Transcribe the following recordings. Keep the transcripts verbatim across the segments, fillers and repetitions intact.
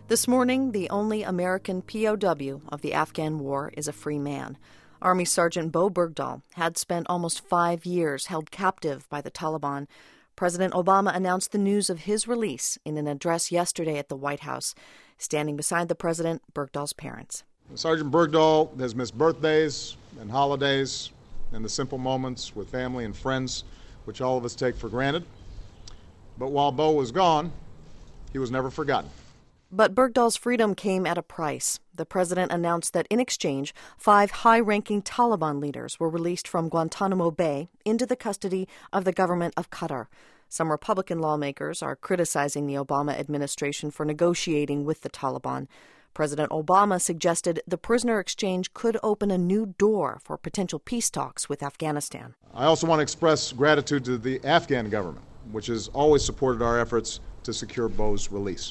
This morning, the only American P O W of the Afghan war is a free man. Army Sergeant Bowe Bergdahl had spent almost five years held captive by the Taliban. President Obama announced the news of his release in an address yesterday at the White House. Standing beside the president, Bergdahl's parents. Sergeant Bergdahl has missed birthdays and holidays and the simple moments with family and friends, which all of us take for granted. But while Bowe was gone, he was never forgotten. But Bergdahl's freedom came at a price. The president announced that in exchange, five high-ranking Taliban leaders were released from Guantanamo Bay into the custody of the government of Qatar. Some Republican lawmakers are criticizing the Obama administration for negotiating with the Taliban. President Obama suggested the prisoner exchange could open a new door for potential peace talks with Afghanistan. I also want to express gratitude to the Afghan government, which has always supported our efforts to secure Bowe's release.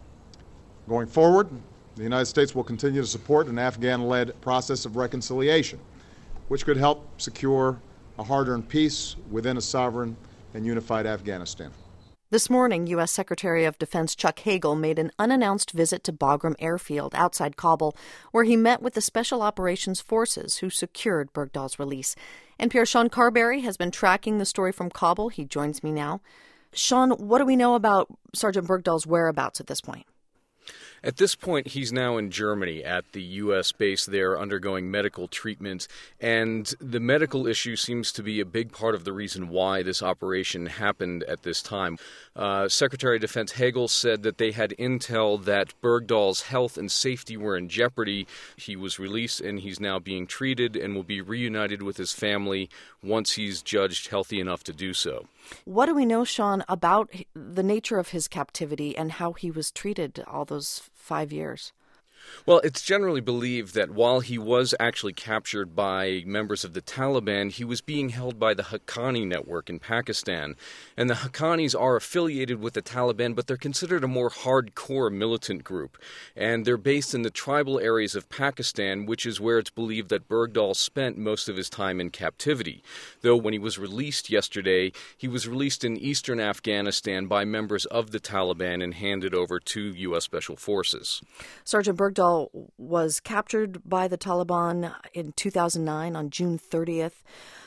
Going forward, the United States will continue to support an Afghan-led process of reconciliation, which could help secure a hard-earned peace within a sovereign and unified Afghanistan. This morning, U S. Secretary of Defense Chuck Hagel made an unannounced visit to Bagram Airfield outside Kabul, where he met with the Special Operations Forces who secured Bergdahl's release. N P R's Sean Carberry has been tracking the story from Kabul. He joins me now. Sean, what do we know about Sergeant Bergdahl's whereabouts at this point? At this point, he's now in Germany at the U S base there undergoing medical treatment, and the medical issue seems to be a big part of the reason why this operation happened at this time. Uh, Secretary of Defense Hagel said that they had intel that Bergdahl's health and safety were in jeopardy. He was released and he's now being treated and will be reunited with his family once he's judged healthy enough to do so. What do we know, Sean, about the nature of his captivity and how he was treated all those five years? Well, it's generally believed that while he was actually captured by members of the Taliban, he was being held by the Haqqani network in Pakistan. And the Haqqanis are affiliated with the Taliban, but they're considered a more hardcore militant group. And they're based in the tribal areas of Pakistan, which is where it's believed that Bergdahl spent most of his time in captivity. Though when he was released yesterday, he was released in eastern Afghanistan by members of the Taliban and handed over to U S Special Forces. Sergeant Bergdahl was captured by the Taliban in two thousand nine on June thirtieth.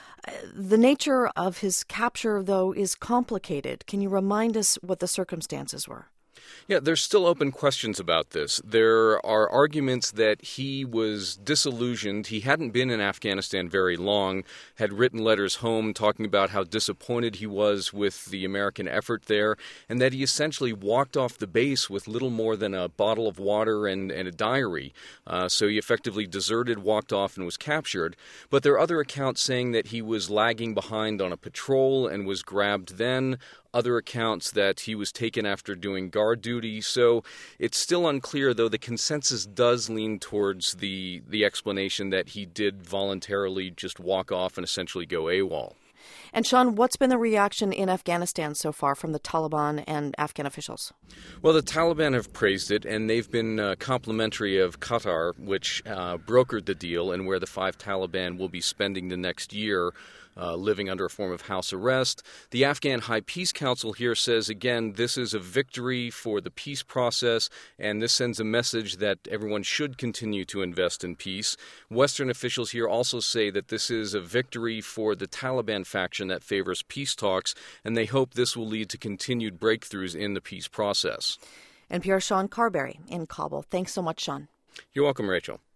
The nature of his capture, though, is complicated. Can you remind us what the circumstances were? Yeah, there's still open questions about this. There are arguments that he was disillusioned. He hadn't been in Afghanistan very long, had written letters home talking about how disappointed he was with the American effort there, and that he essentially walked off the base with little more than a bottle of water and, and a diary. Uh, so he effectively deserted, walked off, and was captured. But there are other accounts saying that he was lagging behind on a patrol and was grabbed then. Other accounts that he was taken after doing guard duty. So it's still unclear, though the consensus does lean towards the, the explanation that he did voluntarily just walk off and essentially go AWOL. And Sean, what's been the reaction in Afghanistan so far from the Taliban and Afghan officials? Well, the Taliban have praised it, and they've been uh, complimentary of Qatar, which uh, brokered the deal and where the five Taliban will be spending the next year. Uh, living under a form of house arrest. The Afghan High Peace Council here says, again, this is a victory for the peace process, and this sends a message that everyone should continue to invest in peace. Western officials here also say that this is a victory for the Taliban faction that favors peace talks, and they hope this will lead to continued breakthroughs in the peace process. N P R's Sean Carberry in Kabul. Thanks so much, Sean. You're welcome, Rachel.